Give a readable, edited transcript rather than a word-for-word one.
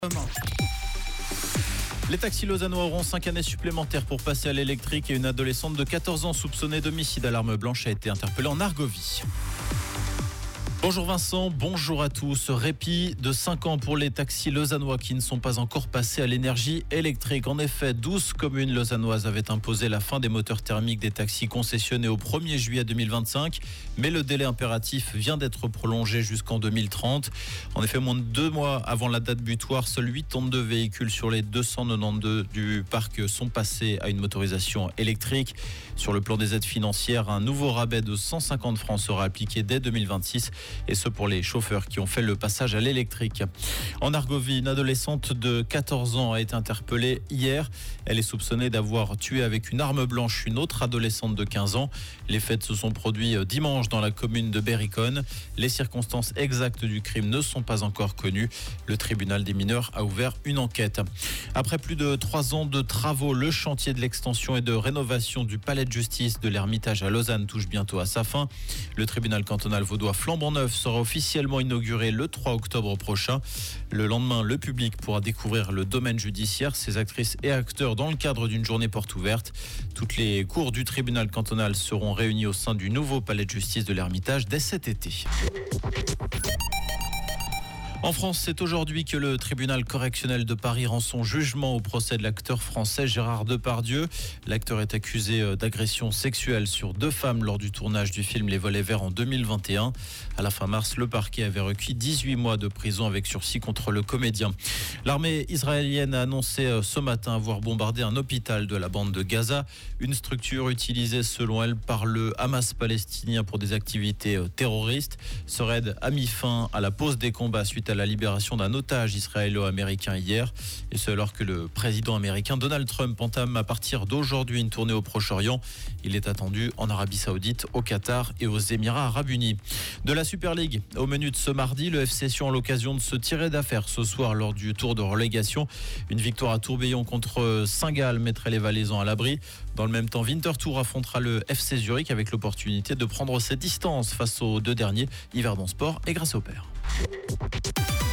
Les taxis lausannois auront 5 années supplémentaires pour passer à l'électrique et une adolescente de 14 ans soupçonnée d'homicide à l'arme blanche a été interpellée en Argovie. Bonjour Vincent, bonjour à tous. Répit de 5 ans pour les taxis lausannois qui ne sont pas encore passés à l'énergie électrique. En effet, 12 communes lausannoises avaient imposé la fin des moteurs thermiques des taxis concessionnés au 1er juillet 2025. Mais le délai impératif vient d'être prolongé jusqu'en 2030. En effet, moins de 2 mois avant la date butoir, seuls 82 véhicules sur les 292 du parc sont passés à une motorisation électrique. Sur le plan des aides financières, un nouveau rabais de 150 francs sera appliqué dès 2026. Et ce pour les chauffeurs qui ont fait le passage à l'électrique. En Argovie, une adolescente de 14 ans a été interpellée hier. Elle est soupçonnée d'avoir tué avec une arme blanche une autre adolescente de 15 ans. Les faits se sont produits dimanche dans la commune de Berikon. Les circonstances exactes du crime ne sont pas encore connues. Le tribunal des mineurs a ouvert une enquête. Après plus de 3 ans de travaux, le chantier de l'extension et de rénovation du palais de justice de l'Ermitage à Lausanne touche bientôt à sa fin. Le tribunal cantonal vaudois flambant neuf sera officiellement inauguré le 3 octobre prochain. Le lendemain, le public pourra découvrir le domaine judiciaire, ses actrices et acteurs dans le cadre d'une journée porte ouverte. Toutes les cours du tribunal cantonal seront réunies au sein du nouveau palais de justice de l'Ermitage dès cet été. En France, c'est aujourd'hui que le tribunal correctionnel de Paris rend son jugement au procès de l'acteur français Gérard Depardieu. L'acteur est accusé d'agression sexuelle sur 2 femmes lors du tournage du film Les Volets Verts en 2021. À la fin mars, le parquet avait requis 18 mois de prison avec sursis contre le comédien. L'armée israélienne a annoncé ce matin avoir bombardé un hôpital de la bande de Gaza, une structure utilisée selon elle par le Hamas palestinien pour des activités terroristes. Ce raid a mis fin à la pause des combats suite à la libération d'un otage israélo-américain hier. Et ce alors que le président américain Donald Trump entame à partir d'aujourd'hui une tournée au Proche-Orient. Il est attendu en Arabie Saoudite, au Qatar et aux Émirats Arabes Unis. De la Super League, au menu de ce mardi, le FC Sion a l'occasion de se tirer d'affaire ce soir lors du tour de relégation. Une victoire à Tourbillon contre Saint-Gall mettrait les Valaisans à l'abri. Dans le même temps, Winterthur affrontera le FC Zurich avec l'opportunité de prendre ses distances face aux 2 derniers, Yverdon Sport et Grâce au Père.